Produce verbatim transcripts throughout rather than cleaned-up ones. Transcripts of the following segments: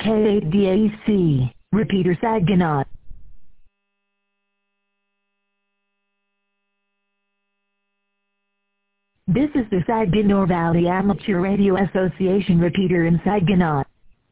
K eight D A C, repeater Saginaw. This is the Saginaw Valley Amateur Radio Association repeater in Saginaw.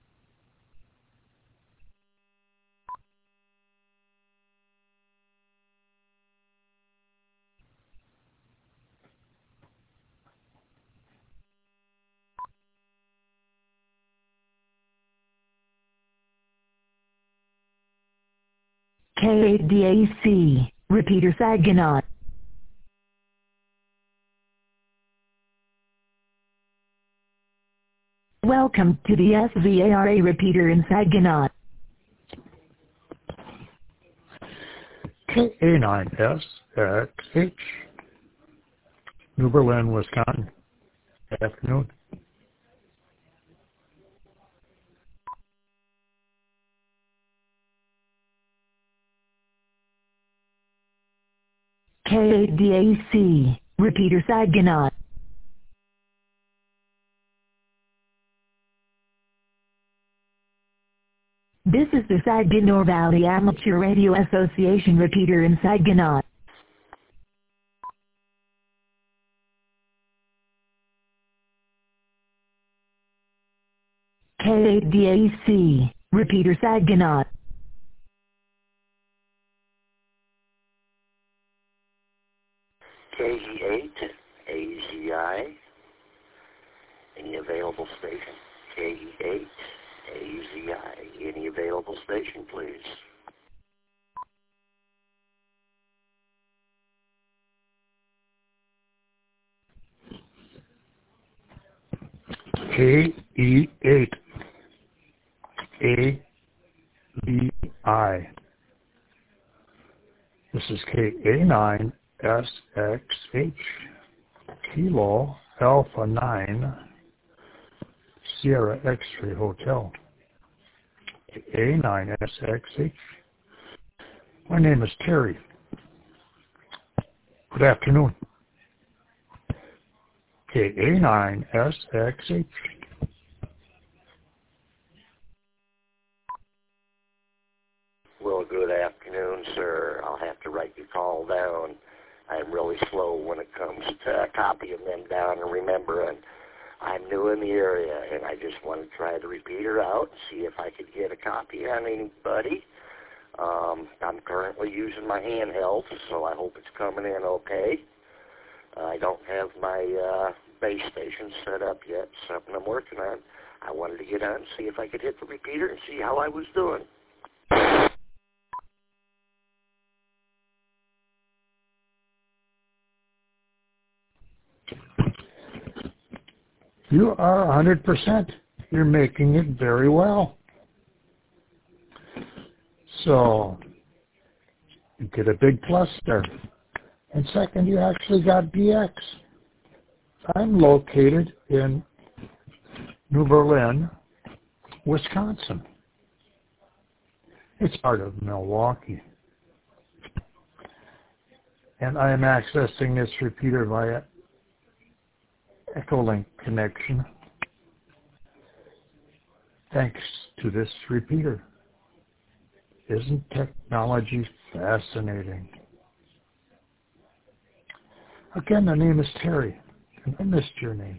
K eight D A C, repeater Saginaw. Welcome to the S V A R A repeater in Saginaw. K A nine S X H, New Berlin, Wisconsin. Good afternoon. K eight D A C, repeater Saginaw. This is the Saginaw Valley Amateur Radio Association repeater in Saginaw. K eight D A C, repeater Saginaw. K E eight A Z I, any available station. K E eight A Z I, any available station, please. K E eight A Z I. This is K A nine S X H, Kilo Alpha nine, Sierra X-Ray Hotel. K A nine S X H. My name is Terry. Good afternoon. K A nine S X H. Well, good afternoon, sir. I'll have to write your call down. I'm really slow when it comes to copying them down and remembering. I'm new in the area, and I just want to try the repeater out and see if I could get a copy on anybody. Um, I'm currently using my handheld, so I hope it's coming in okay. Uh, I don't have my uh, base station set up yet, something I'm working on. I wanted to get on and see if I could hit the repeater and see how I was doing. You are one hundred percent. You're making it very well. So, you get a big plus there. And second, you actually got D X. I'm located in New Berlin, Wisconsin. It's part of Milwaukee. And I am accessing this repeater via Echolink connection thanks to this repeater. Isn't technology fascinating? Again, the name is Terry, and I missed your name.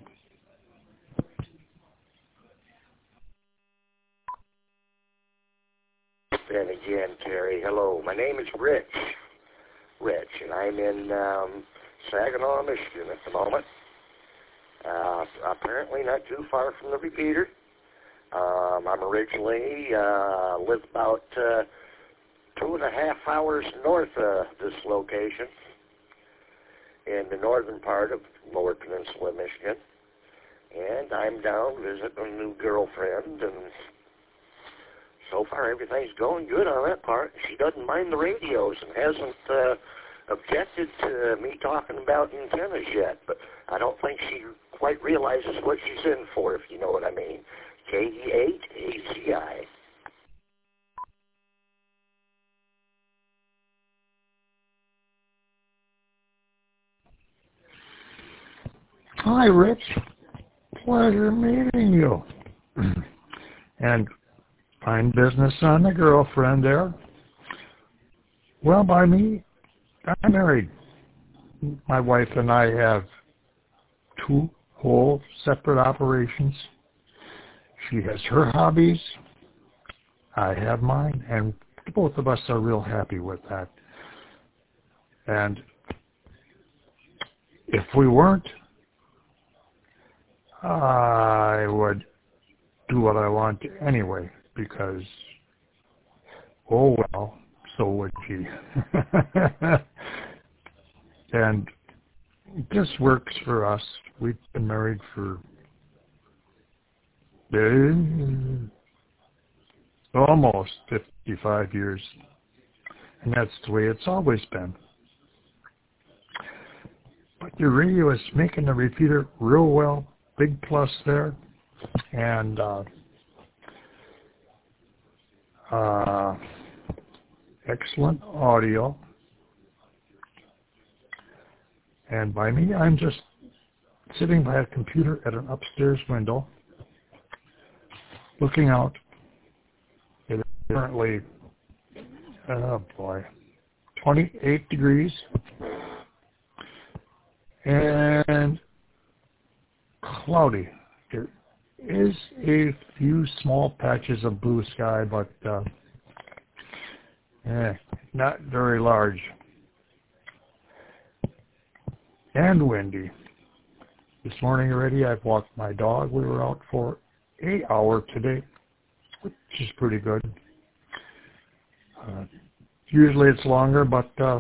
And again, Terry, hello. My name is Rich. Rich, and I'm in um, Saginaw, Michigan at the moment. Uh, apparently not too far from the repeater. Um, I'm originally, uh, live about uh, two and a half hours north of this location in the northern part of Lower Peninsula, Michigan. And I'm down visiting a new girlfriend, and so far everything's going good on that part. She doesn't mind the radios and hasn't uh, objected to me talking about antennas yet, but I don't think she quite realizes what she's in for, if you know what I mean. K E eight A Z I. Hi, Rich. Pleasure meeting you. And Fine business on the girlfriend there. Well, by me, I'm married. My wife and I have two whole separate operations. She has her hobbies. I have mine, and both of us are real happy with that. And if we weren't, I would do what I want anyway, because, oh well, so would she. And this works for us. We've been married for uh, almost fifty-five years, and that's the way it's always been. But your radio is making the repeater real well, big plus there, and uh, uh, excellent audio. And by me, I'm just sitting by a computer at an upstairs window, looking out. It is currently, oh boy, twenty-eight degrees, and cloudy. There is a few small patches of blue sky, but uh, eh, not very large. And windy. This morning already, I've walked my dog. We were out for an hour today, which is pretty good. Uh, usually it's longer, but uh,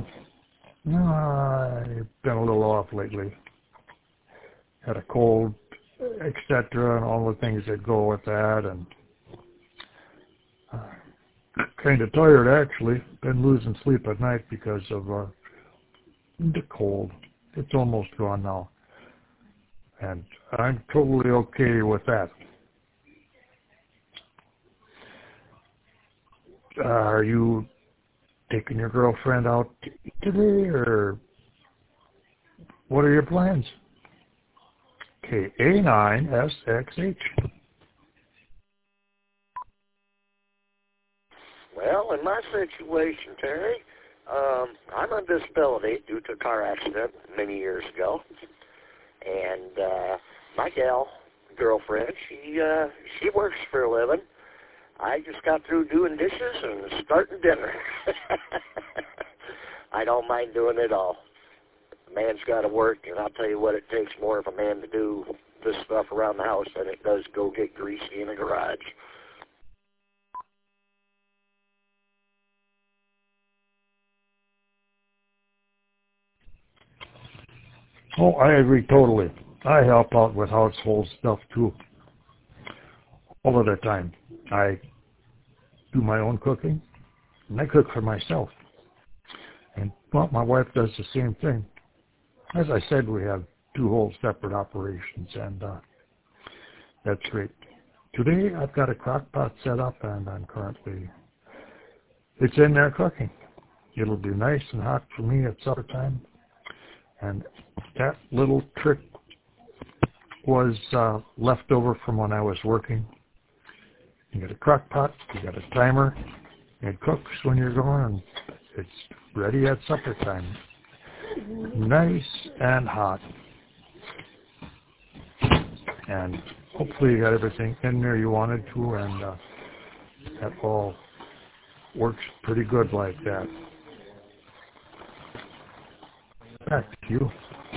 I've been a little off lately. Had a cold, et cetera, and all the things that go with that, and uh, kind of tired actually. Been losing sleep at night because of uh, the cold. It's almost gone now, and I'm totally okay with that. Uh, are you taking your girlfriend out today, or what are your plans? K A nine S X H. Well, in my situation, Terry, um, I'm on disability due to a car accident many years ago, and uh, my gal, girlfriend, she uh, she works for a living. I just got through doing dishes and starting dinner. I don't mind doing it all. The man's got to work, and I'll tell you what, it takes more of a man to do this stuff around the house than it does go get greasy in a garage. Oh, I agree totally. I help out with household stuff too, all of the time. I do my own cooking, and I cook for myself. And well, my wife does the same thing. As I said, we have two whole separate operations, and uh, that's great. Today, I've got a crock pot set up, and I'm currently, it's in there cooking. It'll be nice and hot for me at supper time. And that little trick was uh, left over from when I was working. You got a crock pot, you got a timer, it cooks when you're going, and it's ready at supper time. Nice and hot. And hopefully you got everything in there you wanted to, and uh, that all works pretty good like that. Back to you.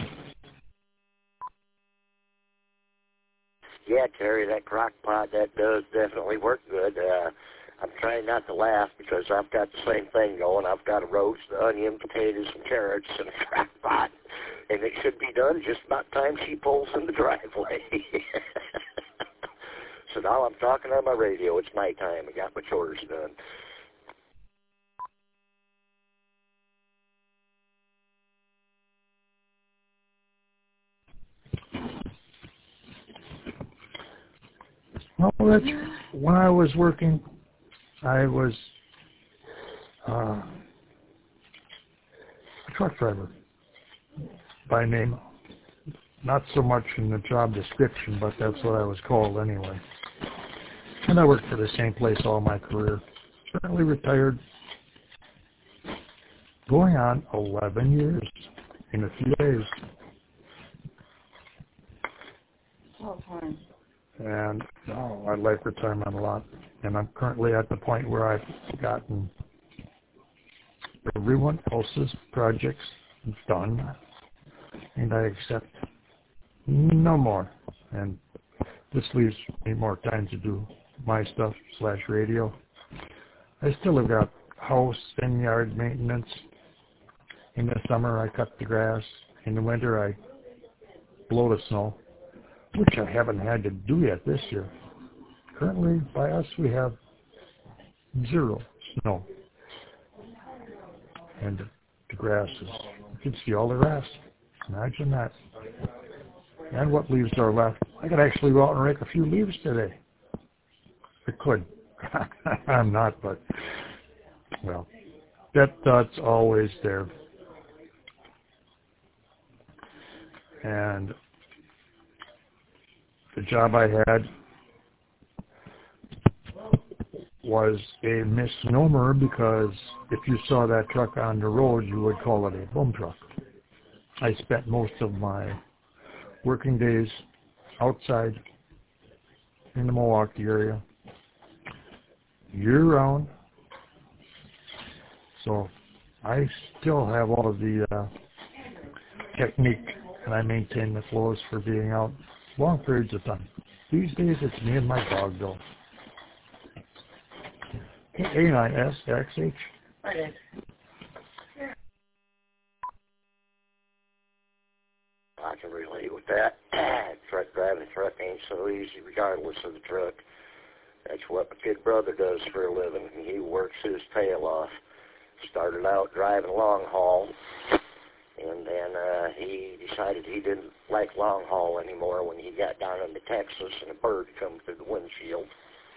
Yeah, Terry, that crock pot, that does definitely work good. Uh, I'm trying not to laugh because I've got the same thing going. I've got to roast the onion, potatoes, and carrots in a crock pot, and it should be done just about time she pulls in the driveway. So now I'm talking on my radio. It's my time. I got my chores done. Well, that's, when I was working, I was uh, a truck driver by name. Not so much in the job description, but that's what I was called anyway. And I worked for the same place all my career. Currently retired, going on eleven years in a few days. Oh, fine. And oh, I like retirement a lot. And I'm currently at the point where I've gotten everyone else's projects done, and I accept no more. And this leaves me more time to do my stuff slash radio. I still have got house and yard maintenance. In the summer, I cut the grass. In the winter, I blow the snow, which I haven't had to do yet this year. Currently, by us, we have zero snow. And the grass is, you can see all the grass. Imagine that. And what leaves are left. I could actually go out and rake a few leaves today. I could. I'm not, but, well, that thought's always there. And the job I had was a misnomer because if you saw that truck on the road, you would call it a boom truck. I spent most of my working days outside in the Milwaukee area, year-round. So I still have all of the uh, technique, and I maintain the flows for being out long periods of time. These days, it's me and my dog, though. A nine S X H. Okay. I can relate with that. Truck driving, truck ain't so easy, regardless of the truck. That's what my kid brother does for a living. He works his tail off. Started out driving long haul, and then uh, he decided he didn't like long haul anymore when he got down into Texas and a bird come through the windshield,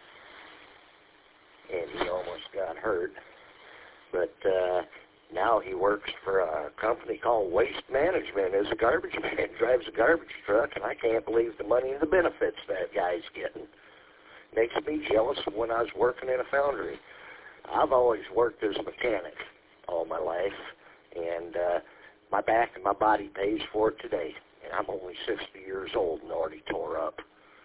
and he almost got hurt. But uh, now he works for a company called Waste Management as a garbage man, drives a garbage truck, and I can't believe the money and the benefits that guy's getting. Makes me jealous of when I was working in a foundry. I've always worked as a mechanic all my life, and uh, my back and my body pays for it today. And I'm only sixty years old and already tore up.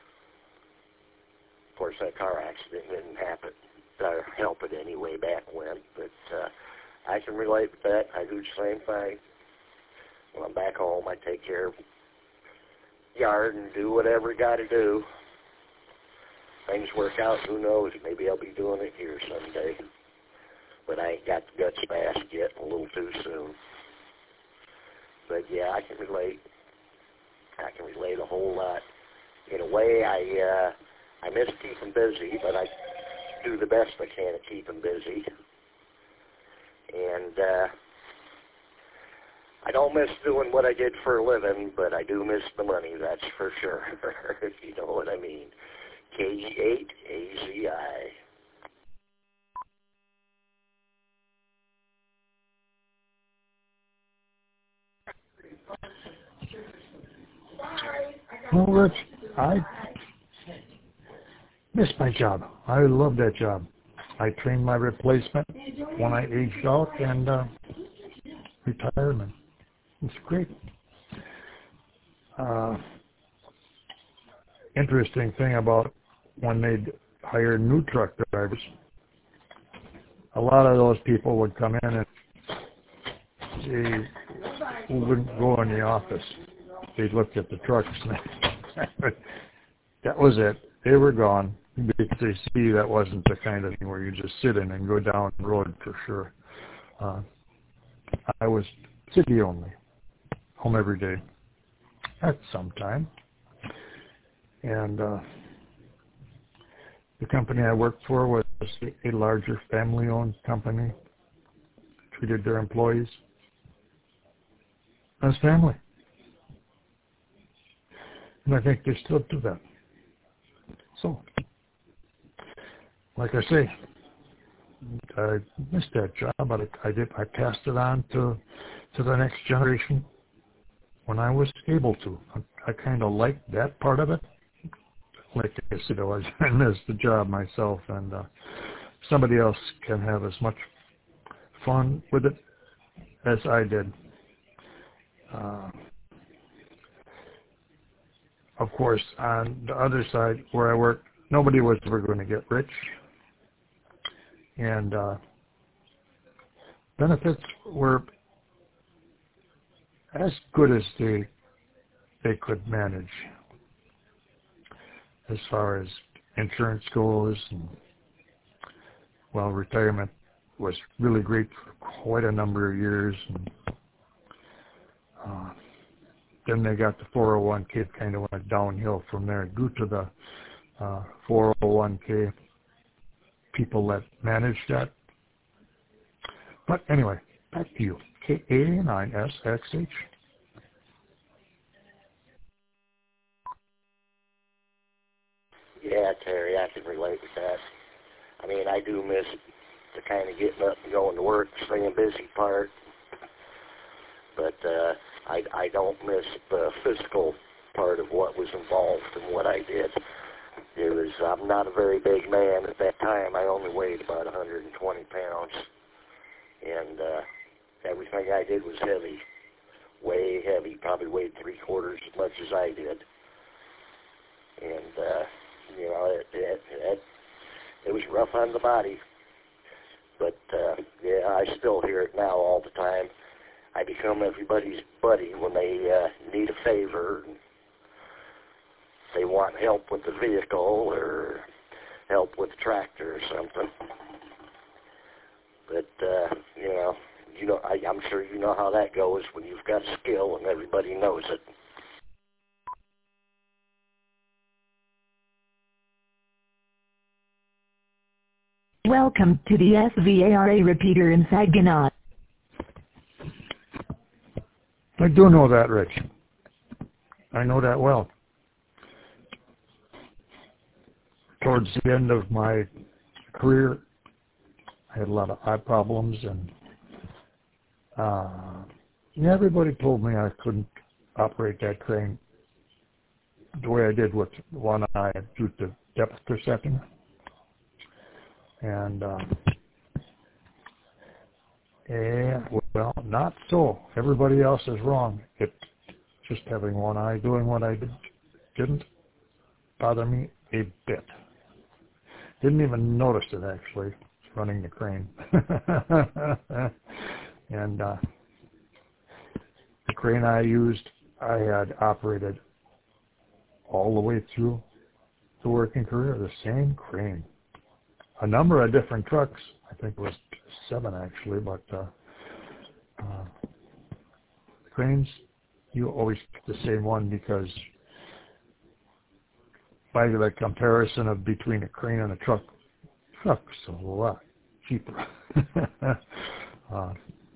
Of course, that car accident didn't happen, or help it anyway back when, but uh, I can relate with that. I do the same thing. When I'm back home, I take care of yard and do whatever I got to do. Things work out, who knows, maybe I'll be doing it here someday. But I ain't got the guts fast yet, a little too soon. But yeah, I can relate. I can relate a whole lot. In a way, I uh, I miss keeping busy, but I do the best I can at keeping busy. And uh, I don't miss doing what I did for a living, but I do miss the money, that's for sure, if you know what I mean. K E eight A Z I. Well, Rich, I miss my job. I love that job. I trained my replacement when I aged out and uh, retired. It's great. Uh, interesting thing about when they'd hire new truck drivers, a lot of those people would come in and they wouldn't go in the office. They'd look at the trucks. And that was it. They were gone. Because they see that wasn't the kind of thing where you just sit in and go down the road for sure. Uh, I was city only, home every day at some time. And uh, the company I worked for was a larger family-owned company, treated their employees as family. And I think they still do that. So, like I say, I missed that job, but I, I did. I passed it on to to the next generation when I was able to. I, I kind of liked that part of it. like I said, I was- I missed the job myself, and uh, somebody else can have as much fun with it as I did. Uh, of course, on the other side where I worked, nobody was ever going to get rich, and uh, benefits were as good as they they could manage as far as insurance goes, and well, retirement was really great for quite a number of years, and uh, then they got the four oh one k, kind of went downhill from there due to the uh, four oh one k people that managed that. But anyway, back to you. K A nine S X H. Yeah, Terry, I can relate with that. I mean, I do miss the kind of getting up and going to work, staying busy part, but uh, I, I don't miss the physical part of what was involved in what I did. It was, I'm not a very big man at that time. I only weighed about one hundred twenty pounds, and uh, everything I did was heavy, way heavy, probably weighed three quarters as much as I did. And, uh, you know, it, it, it, it was rough on the body. But, uh, yeah, I still hear it now all the time. I become everybody's buddy when they uh, need a favor. They want help with the vehicle or help with the tractor or something. But, uh, you know, you know, I, I'm sure you know how that goes when you've got skill and everybody knows it. Welcome to the S V A R A repeater in Saginaw. I do know that, Rich. I know that well. Towards the end of my career, I had a lot of eye problems, and uh, yeah, everybody told me I couldn't operate that crane the way I did with one eye due to depth perception. And uh, yeah, well, not so. Everybody else is wrong. It just having one eye doing what I did didn't bother me a bit. Didn't even notice it actually running the crane. And uh, the crane I used, I had operated all the way through the working career, the same crane. A number of different trucks. I think it was seven actually, but uh, uh, cranes, you always pick the same one because by the comparison of between a crane and a truck, truck's a lot cheaper. uh,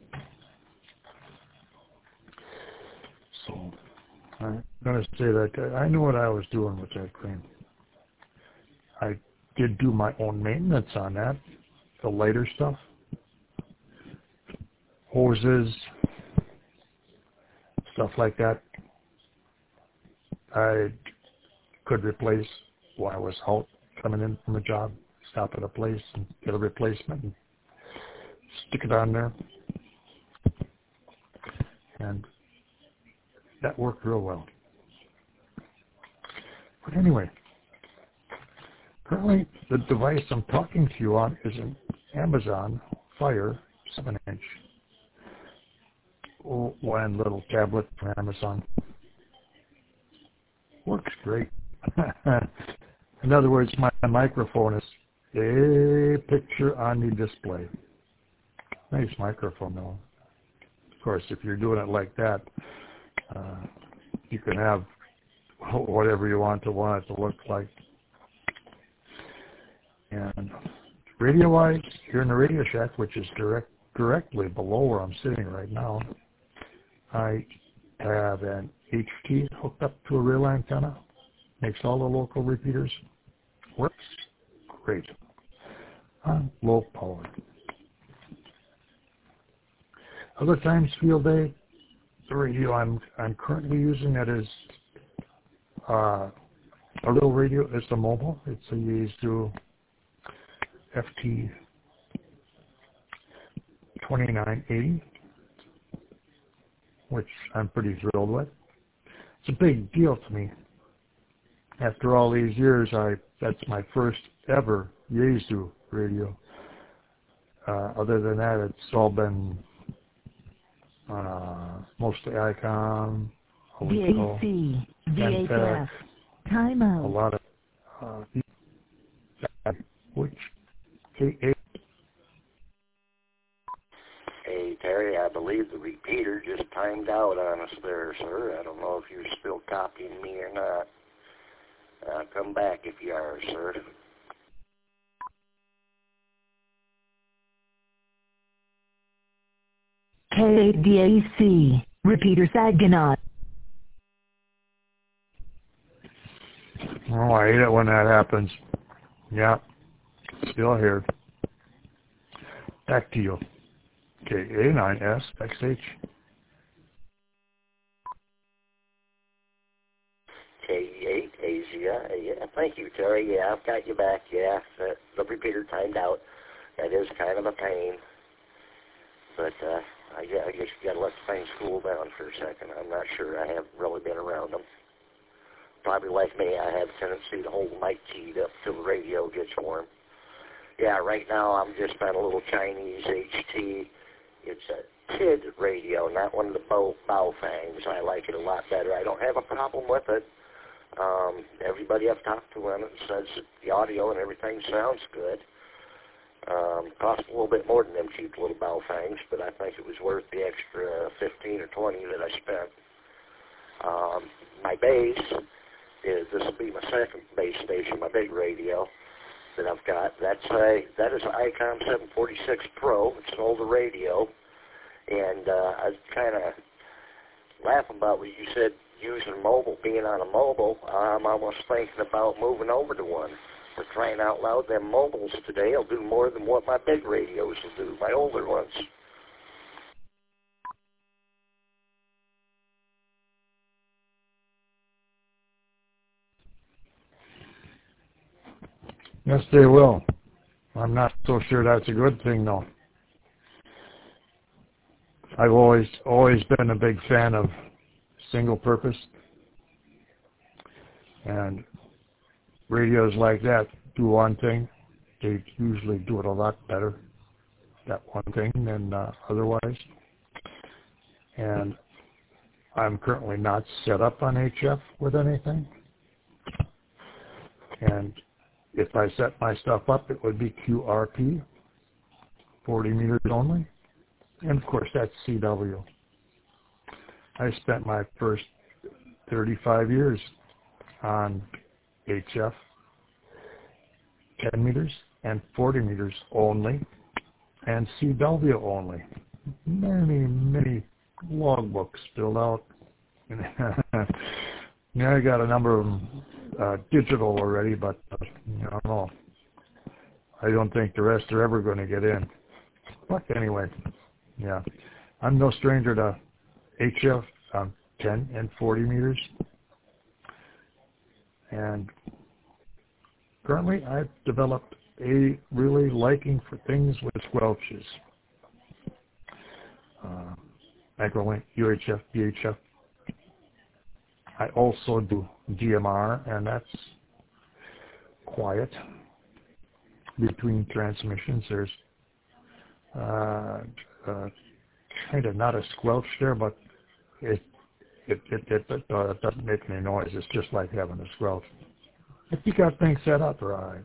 so I'm going to say that I knew what I was doing with that crane. I did do my own maintenance on that, the lighter stuff, hoses, stuff like that. I could replace while I was out coming in from a job, stop at a place and get a replacement and stick it on there. And that worked real well. But anyway, currently the device I'm talking to you on is an Amazon Fire seven inch one little tablet from Amazon. Works great. In other words, my microphone is a picture on the display. Nice microphone though. Of course, if you're doing it like that, uh, you can have whatever you want to want it to look like. And radio-wise, here in the Radio Shack, which is direct directly below where I'm sitting right now, I have an H T hooked up to a real antenna. Makes all the local repeaters. Works great on low power. Other times, field day, the radio I'm I'm currently using that is uh, a little radio. It's a mobile. It's a Yaesu F T twenty-nine eighty, which I'm pretty thrilled with. It's a big deal to me. After all these years, I that's my first ever Yaesu radio. Uh, other than that, it's all been uh, mostly ICOM, V A C, V H F, timeout. A lot of uh, which K A. Hey, Terry, I believe the repeater just timed out on us there, sir. I don't know if you're still copying me or not. Uh, come back if you are, sir. K A D A C, repeater Saginaw. Oh, I hate it when that happens. Yeah, still here. Back to you. K A nine S X H. K eight Asia. Yeah, thank you, Terry. Yeah, I've got you back. Yeah, the, the repeater timed out. That is kind of a pain. But uh, I, yeah, I guess you got to let the thing cool down for a second. I'm not sure. I haven't really been around them. Probably like me, I have a tendency to hold the mic keyed up till the radio gets warm. Yeah, right now I'm just on a little Chinese H T. It's a T I D radio, not one of the bow, bow fangs. I like it a lot better. I don't have a problem with it. Um, everybody I've talked to on it says that the audio and everything sounds good. Um, cost a little bit more than them cheap little bow fangs, but I think it was worth the extra fifteen or twenty that I spent. Um, my base is, this will be my second base station, my big radio that I've got. That's a, that is an ICOM seven forty-six Pro. It's an older radio. And uh, I was kind of laughing about what you said, using mobile, being on a mobile. I'm almost thinking about moving over to one. For crying out loud, them mobiles today will do more than what my big radios will do, my older ones. Yes, they will. I'm not so sure that's a good thing, though. I've always always been a big fan of single purpose, and radios like that do one thing. They usually do it a lot better, that one thing, than uh, otherwise. And I'm currently not set up on H F with anything. And if I set my stuff up, it would be Q R P, forty meters only. And of course, that's C W. I spent my first thirty-five years on H F, ten meters and forty meters only, and C W only. Many, many logbooks filled out. Yeah, I got a number of them uh, digital already, but uh, I don't know. I don't think the rest are ever going to get in. But anyway, yeah, I'm no stranger to H F, um, ten and forty meters. And currently I've developed a really liking for things with squelches. Uh, Microlink, U H F, B H F. I also do D M R, and that's quiet. Between transmissions, there's uh, uh, kind of not a squelch there, but it it it, it, it uh, doesn't make any noise. It's just like having a squelch. If you got things set up right.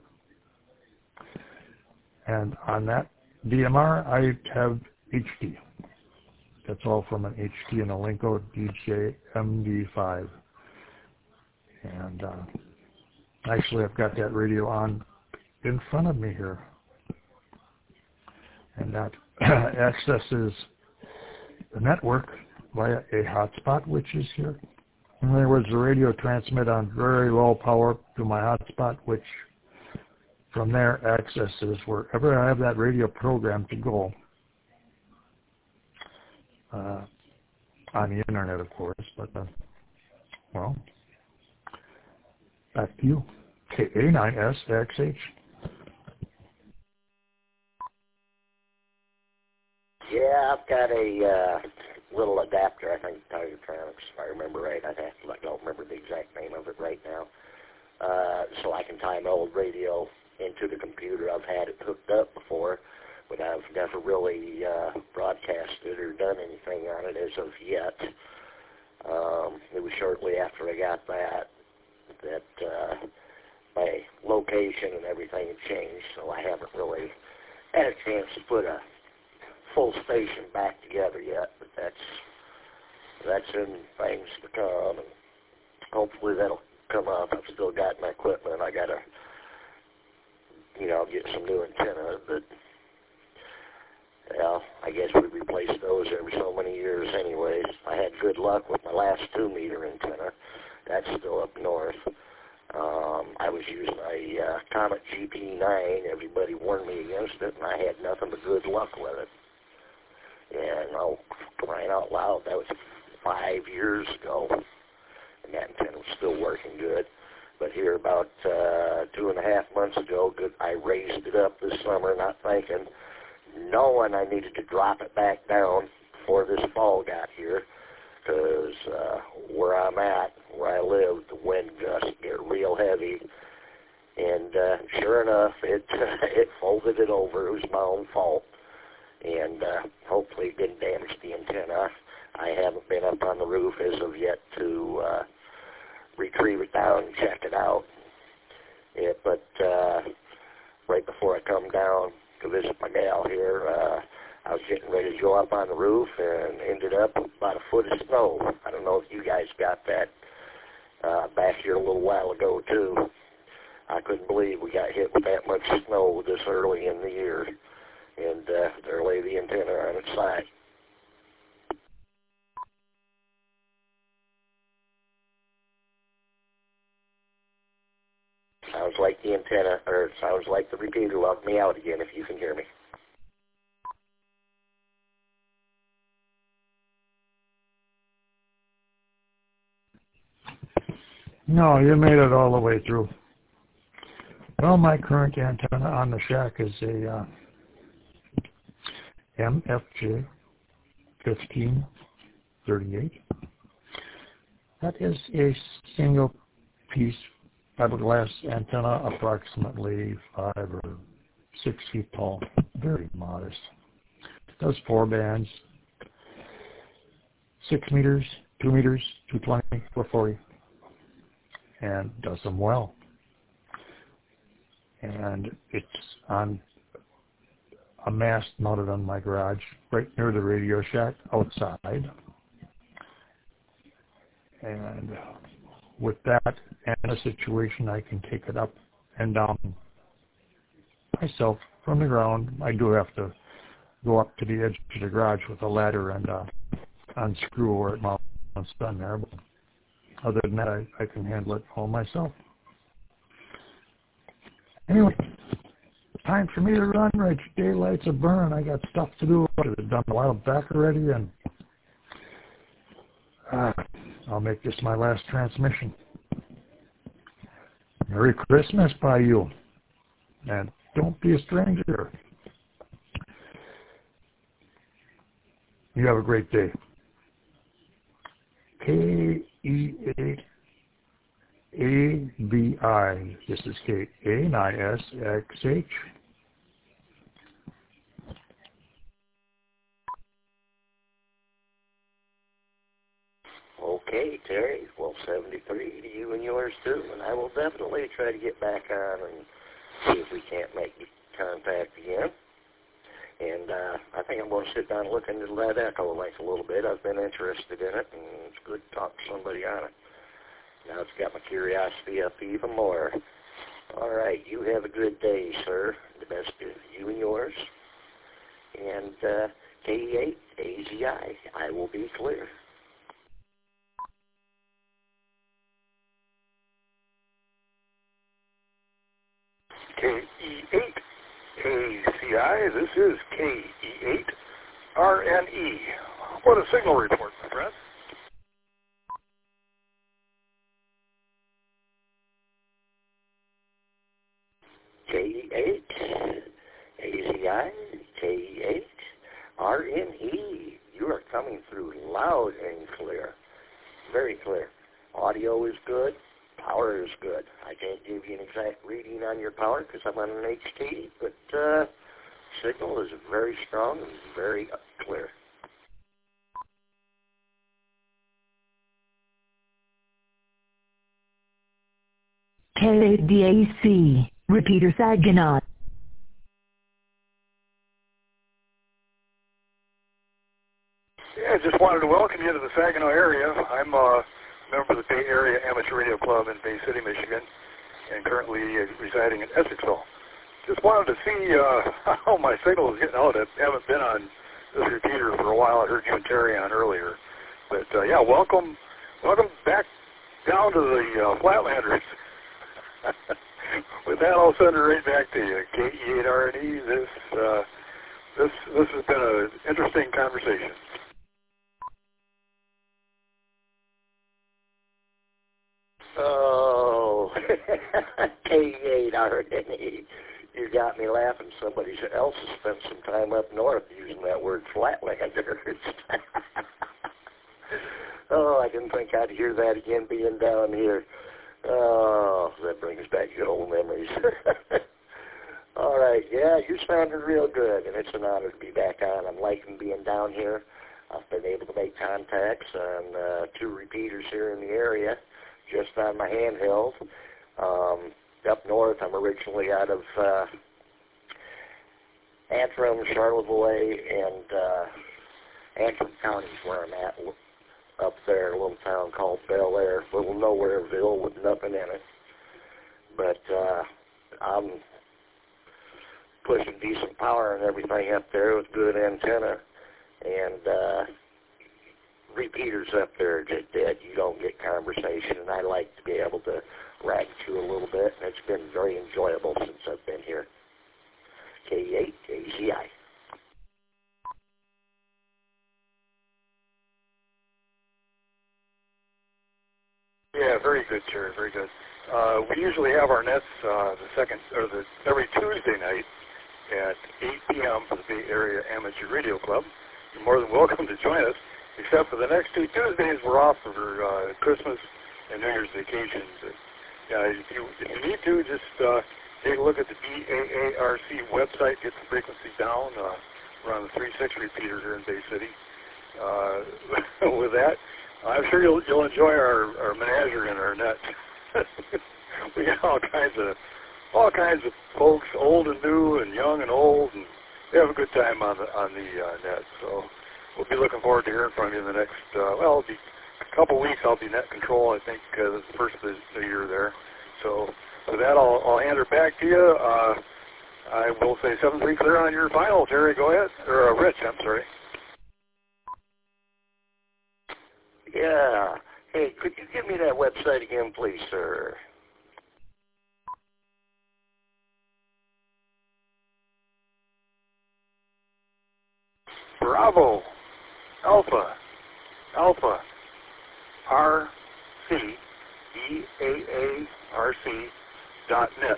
And on that D M R, I have H D. That's all from an H D and a Linko D J M D five. And uh, actually, I've got that radio on in front of me here. And that accesses the network via a hotspot, which is here. In other words, the radio transmit on very low power to my hotspot, which from there accesses wherever I have that radio programmed to go. Uh, on the internet, of course, but, uh, well, Back to you. K A nine S X H. Yeah, I've got a uh, little adapter, I think, Tigertronics, if I remember right. I have to, I don't remember the exact name of it right now. Uh, so I can tie an old radio into the computer. I've had it hooked up before, but I've never really uh, broadcasted or done anything on it as of yet. Um, it was shortly after I got that that uh, my location and everything had changed, so I haven't really had a chance to put a full station back together yet, but that's that's in things to come, and hopefully that'll come up. I've still got my equipment. I gotta, you know, get some new antenna, but well, I guess we replace those every so many years anyways. I had good luck with my last two meter antenna. That's still up north. Um, I was using a uh, Comet G P nine. Everybody warned me against it, and I had nothing but good luck with it. And oh, crying out loud, that was five years ago, and that antenna was still working good. But here about uh, two and a half months ago, good, I raised it up this summer, not thinking, knowing I needed to drop it back down before this fall got here, because uh, where I'm at, where I live, the wind gusts get real heavy. And uh, sure enough, it it folded it over. It was my own fault. And uh, hopefully it didn't damage the antenna. I haven't been up on the roof as of yet to uh, retrieve it down and check it out. Yeah, but uh, right before I come down to visit my gal here, uh, I was getting ready to go up on the roof and ended up with about a foot of snow. I don't know if you guys got that uh, back here a little while ago too. I couldn't believe we got hit with that much snow this early in the year. And uh, there lay the antenna on its side. Sounds like the antenna, or it sounds like the repeater logged me out again, if you can hear me. No, you made it all the way through. Well, my current antenna on the shack is a uh, M F J fifteen thirty-eight. That is a single piece fiberglass antenna, approximately five or six feet tall, very modest. It does four bands, six meters, two meters, two twenty, four forty, and does them well. And it's on a mast mounted on my garage, right near the Radio Shack outside. And with that and a situation, I can take it up and down myself from the ground. I do have to go up to the edge of the garage with a ladder and uh, unscrew where it mounts on there. But other than that, I, I can handle it all myself. Anyway, time for me to run. Right, daylight's a burn. I got stuff to do. I should have done a while back already, and uh, I'll make this my last transmission. Merry Christmas by you, and don't be a stranger. You have a great day. K E eight A B I. This is K A nine S X H. Okay, Terry. Well, seventy-three to you and yours too, and I will definitely try to get back on and see if we can't make contact again. And uh, I think I'm going to sit down and look into that Echo Link a little bit. I've been interested in it, and it's good to talk to somebody on it. Now it's got my curiosity up even more. All right, you have a good day, sir. The best to you and yours. And uh, K E eight A Z I, I will be clear. K E eight A Z I, this is K E eight R N E. What a signal report, my friend. K E eight, A Z I, K E eight, R N E. You are coming through loud and clear, very clear. Audio is good, power is good. I can't give you an exact reading on your power because I'm on an H T, but uh, signal is very strong and very clear. K eight D A C, repeater Saginaw. Yeah, I just wanted to welcome you to the Saginaw area. I'm a member of the Bay Area Amateur Radio Club in Bay City, Michigan, and currently residing in Essexville. Just wanted to see uh, how my signal is getting out. I haven't been on this repeater for a while. I heard you and Terry on earlier. But, uh, yeah, welcome welcome back down to the uh, Flatlanders. With that, I'll send it right back to you. K E eight R N E, this, uh, this, this has been an interesting conversation. Oh, K eight R N E. You got me laughing. Somebody else has spent some time up north using that word Flatlanders. Oh, I didn't think I'd hear that again being down here. Oh, that brings back good old memories. All right, yeah, you sounded real good, and it's an honor to be back on. I'm liking being down here. I've been able to make contacts on uh, two repeaters here in the area, just on my handheld. Um, up north, I'm originally out of uh, Antrim, Charlevoix, and uh, Antrim counties where I'm at. Up there, a little town called Bel Air, little nowhereville with nothing in it. But uh, I'm pushing decent power and everything up there with good antenna. And uh, repeaters up there are just dead. You don't get conversation, and I like to be able to rag you a little bit. And it's been very enjoyable since I've been here. K eight A Z I. Yeah, very good, Terry. Very good. Uh, we usually have our nets uh, the second or the every Tuesday night at eight p.m. for the Bay Area Amateur Radio Club. You're more than welcome to join us. Except for the next two Tuesdays, we're off for uh, Christmas and New Year's vacations. Uh, yeah, if you if you need to, just uh, take a look at the B A A R C website. Get the frequency down. Uh, we're on the three six repeater here in Bay City. Uh, with that. I'm sure you'll you'll enjoy our, our menagerie and our net. We got all kinds of all kinds of folks, old and new, and young and old, and we have a good time on the on the uh, net. So we'll be looking forward to hearing from you in the next uh, well, it'll be a couple weeks. I'll be net control. I think uh, the first of the year there. So with that, I'll I'll hand it back to you. Uh, I will say seven three clear on your final. Terry, go ahead, or uh, Rich. I'm sorry. Yeah. Hey, could you give me that website again, please, sir? Bravo, Alpha, Alpha, R C, B A A R C dot net.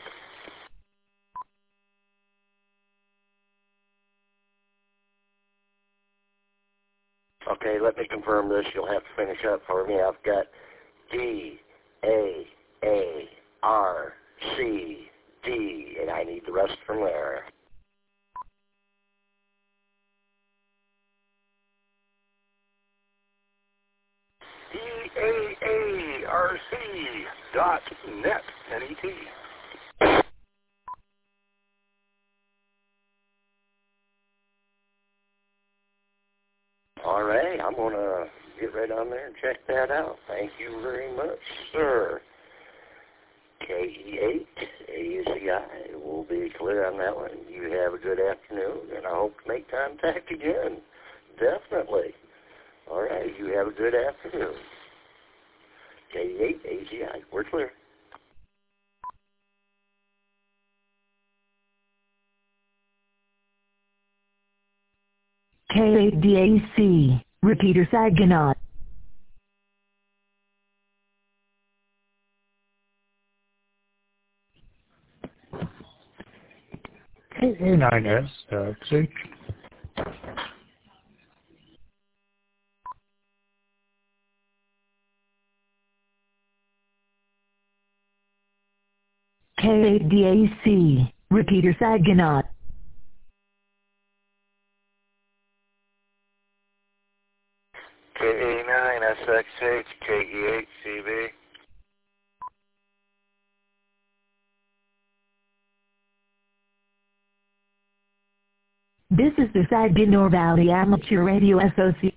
Okay, let me confirm this. You'll have to finish up for me. I've got D A A R C D, and I need the rest from there. D A A R C dot net, N E T. All right, I'm going to get right on there and check that out. Thank you very much, sir. K E eight A Z I will be clear on that one. You have a good afternoon, and I hope to make contact again. Definitely. All right, you have a good afternoon. K E eight A Z I, we're clear. K eight D A C, repeater Saginaw. K A nine S X H. K eight D A C, repeater Saginaw. K A nine S X H, K E eight C B. This is the Saginaw Valley Amateur Radio Association.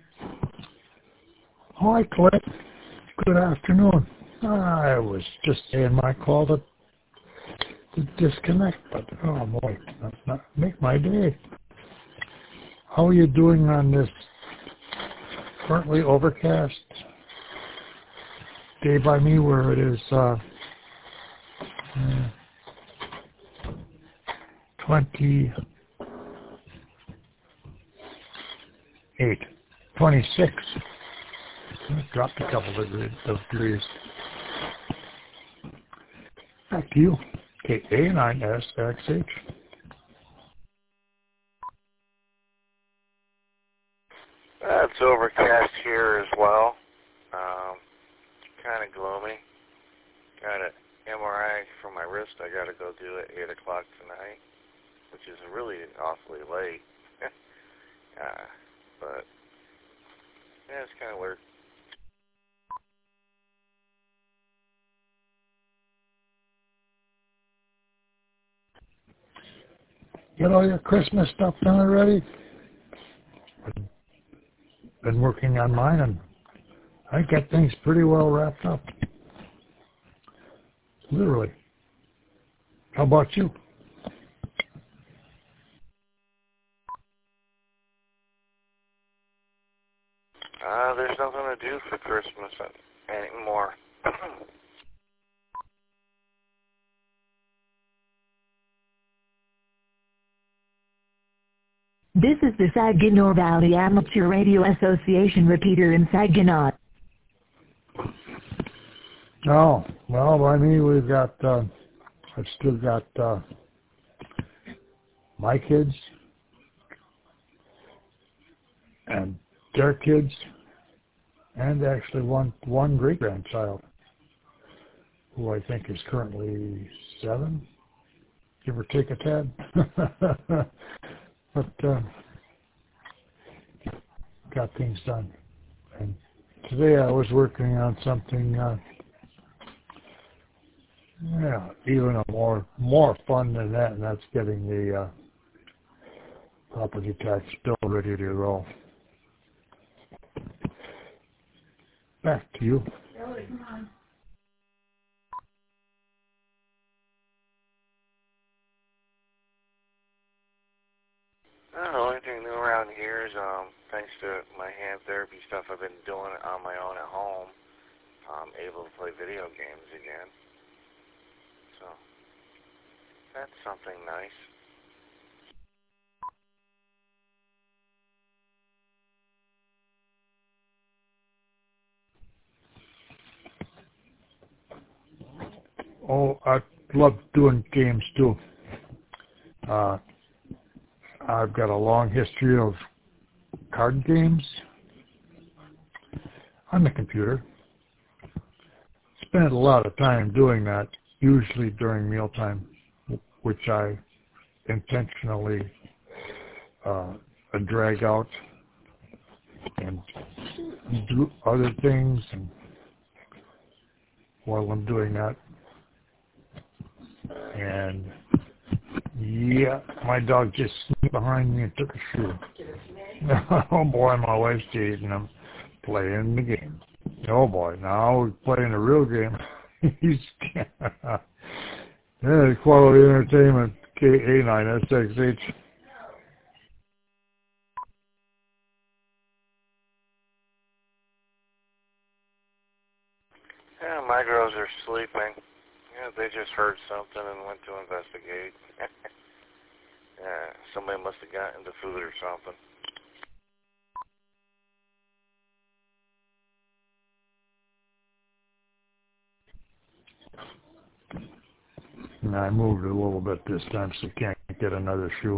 Hi, Clint. Good afternoon. I was just saying my call to, to disconnect, but oh boy, that's not make my day. How are you doing on this currently overcast day by me where it is uh, uh, twenty-eight, twenty-six. It dropped a couple of degrees. Back to you. K A nine S X H. It's overcast here as well. Um, kind of gloomy. Got an M R I for my wrist I got to go do at eight o'clock tonight, which is really awfully late. uh, but, yeah, it's kind of weird. Get all your Christmas stuff done already? I've been working on mine, and I got things pretty well wrapped up. Literally. How about you? Uh, there's nothing to do for Christmas anymore. This is the Saginaw Valley Amateur Radio Association repeater in Saginaw. Oh, well, by me, we've got, uh, I've still got uh, my kids and their kids and actually one, one great-grandchild who I think is currently seven, give or take a tad. But uh, got things done. And today I was working on something, uh, yeah, even a more more fun than that, and that's getting the uh, property tax bill ready to roll. Back to you. Uh, the only thing new around here is, um, thanks to my hand therapy stuff I've been doing on my own at home, I'm able to play video games again. So, that's something nice. Oh, I love doing games too. Uh, I've got a long history of card games on the computer. Spent a lot of time doing that, usually during mealtime, which I intentionally uh, drag out and do other things, and while I'm doing that. And yeah, my dog just sneaked behind me and took a shoe. Oh boy, my wife's teasing him, playing the game. Oh boy, now we're playing a real game. He's yeah, quality entertainment. K A nine S X H. Yeah, my girls are sleeping. Yeah, they just heard something and went to investigate. Yeah, somebody must have gotten into food or something. And I moved a little bit this time so you can't get another shoe.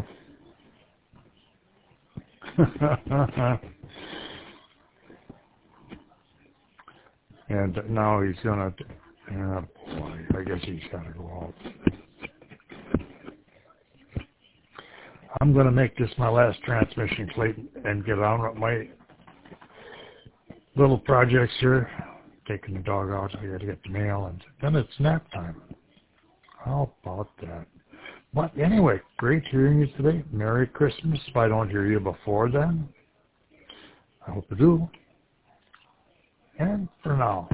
And now he's gonna, uh, boy, I guess he's gotta go out. I'm gonna make this my last transmission, Clayton, and get on with my little projects here. Taking the dog out, I gotta get the mail, and then it's nap time. How about that? But anyway, great hearing you today. Merry Christmas. If I don't hear you before then, I hope you do. And for now,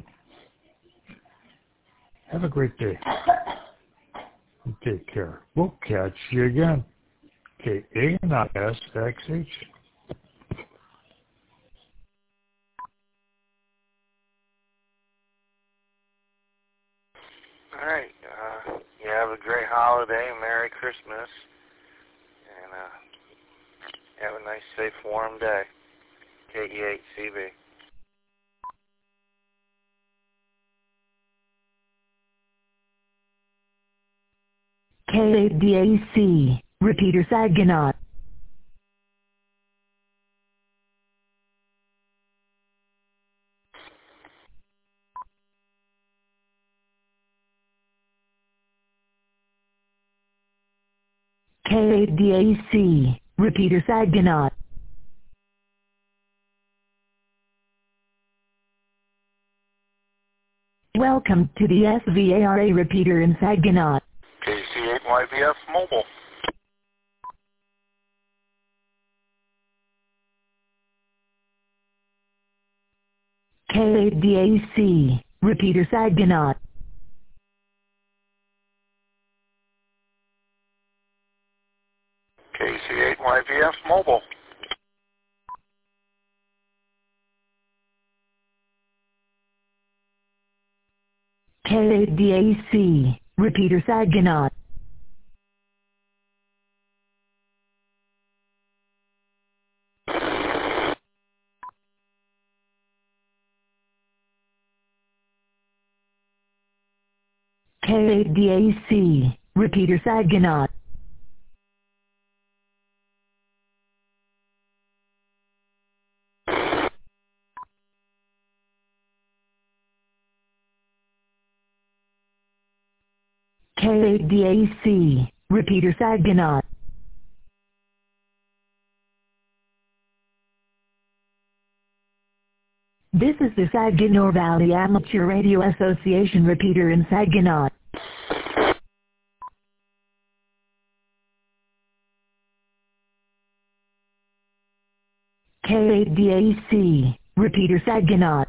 have a great day. And take care. We'll catch you again. K A N I S X H. All right. Uh, you have a great holiday. Merry Christmas. And uh, have a nice, safe, warm day. K E eight C B. K eight D A C, repeater Saginaw. K eight D A C, repeater Saginaw. Welcome to the S V A R A repeater in Saginaw. K C eight Y V F Mobile. K eight D A C, repeater Saginaw. K C eight Y V F Mobile. K eight D A C, repeater Saginaw. K eight D A C, repeater Saginaw. K eight D A C, repeater Saginaw. This is the Saginaw Valley Amateur Radio Association repeater in Saginaw. K eight D A C, repeater Saginaw.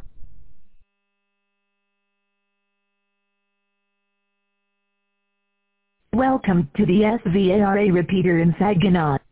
Welcome to the S V A R A repeater in Saginaw.